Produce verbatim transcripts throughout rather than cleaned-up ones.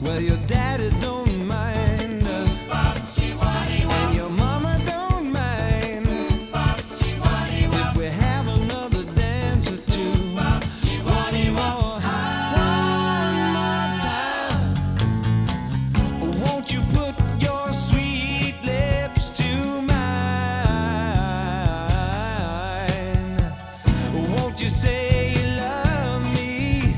Well, your daddy don't mind, and your mama don't mind if we have another dance or two. One more, one more time. Won't you put your sweet lips to mine? Won't you say you love me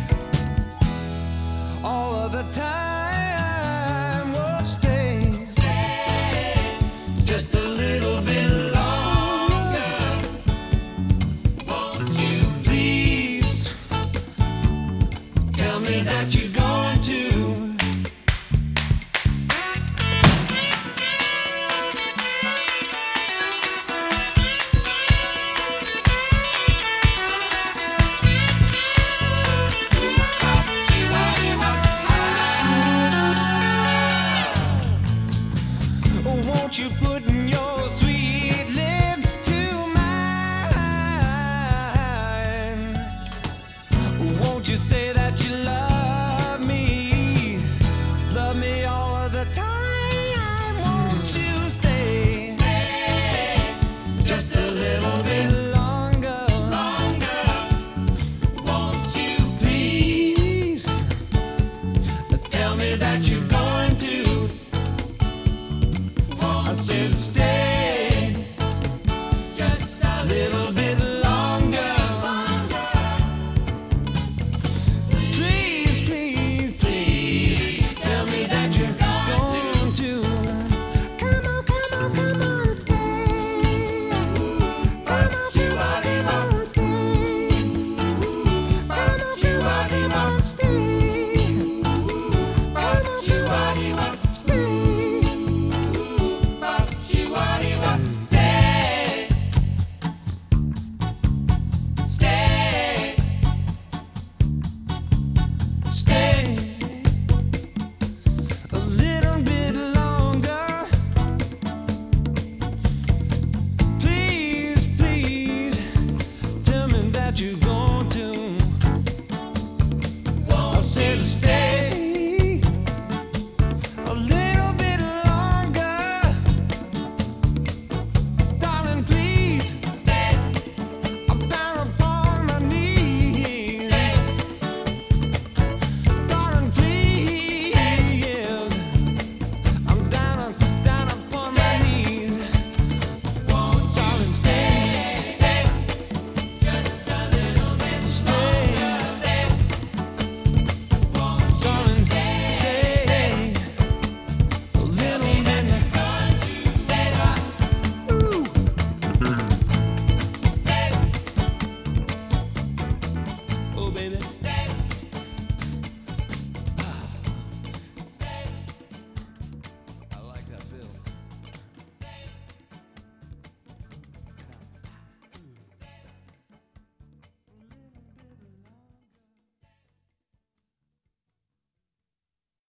all of the time? Oh, stay, stay just a little bit longer. Won't you please tell me that you're going to? Won't you put your sweet lips to mine? Won't you say that you love me? Love me